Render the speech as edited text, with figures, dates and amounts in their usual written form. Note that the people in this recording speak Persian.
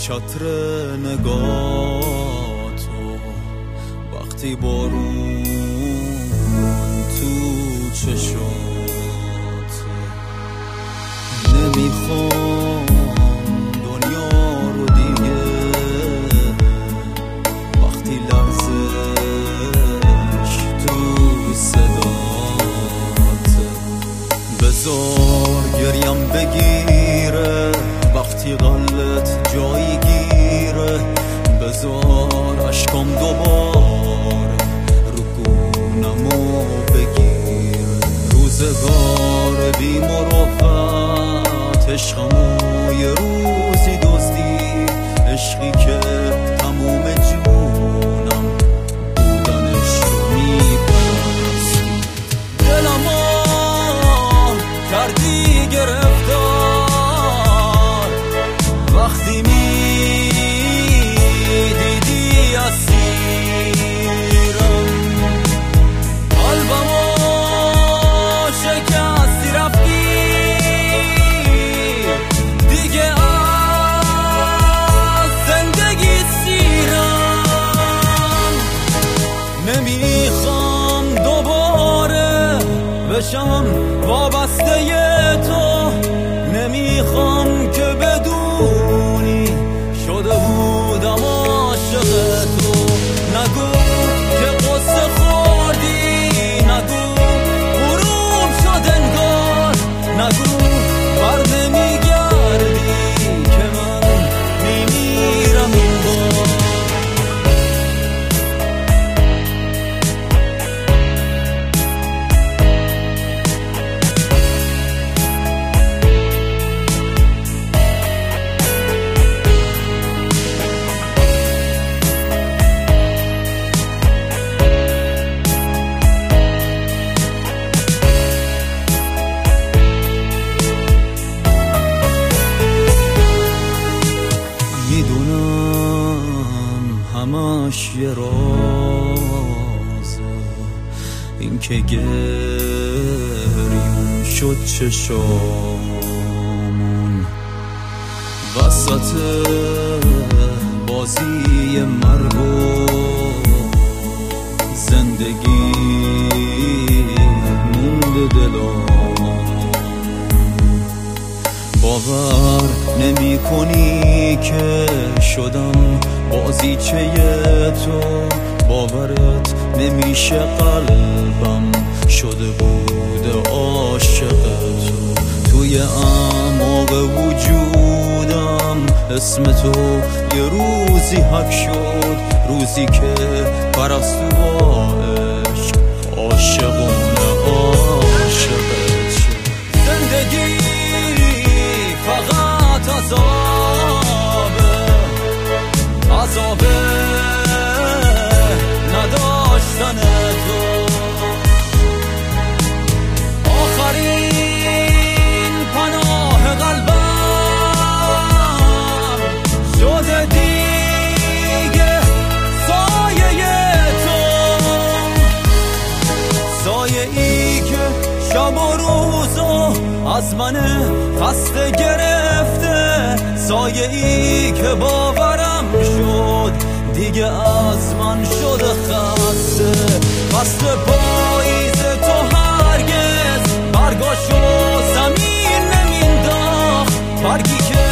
چتر نگاه تو وقتی بارون تو چشات نمیخوام دنیا رو دیگه وقتی لرزش تو صدات بذار گریم بگیره وقتی قلت جایی گیره بذار عشقم دوباره رو گونمو بگیره روزگار بی مروت عشقمو یه روزی دزدی عشقی که تموم جونم بودنش رو میپرستی دلمو کردی گرفتار وقتی میدیدی اسیرم قلبمو شکستی رفتی دیگه از زندگی سیرم نمیخوام دوباره بشم وابسته تو نمیخوام که بدونی شده بودم عاشق تو نگو که قصه خوردی نگو غروب شد انگار نگو بر نمیگردی که من میمیرم این بار همش یه رازه این که گریون شد چشامون وسط بازی مرگ و زندگی مونده دلام باور نمی کنی که شدم بازیچه تو باورت نمیشه قلبم شده بود عاشق تو توی اعماق وجودم اسم تو یه روزی حک شد روزی که پرستو با عشق عاشقونه عاشقت شد زندگی فقط عذابه نداشتن تو آخرین پناه قلبم شده دیگه سایه تو سایه ای که شب و روزو از من خسته گرفته سایه ای که باورم شد دیگه از من شده خسته پاییز تو هرگز برگاشو زمین نمینداخت برگی که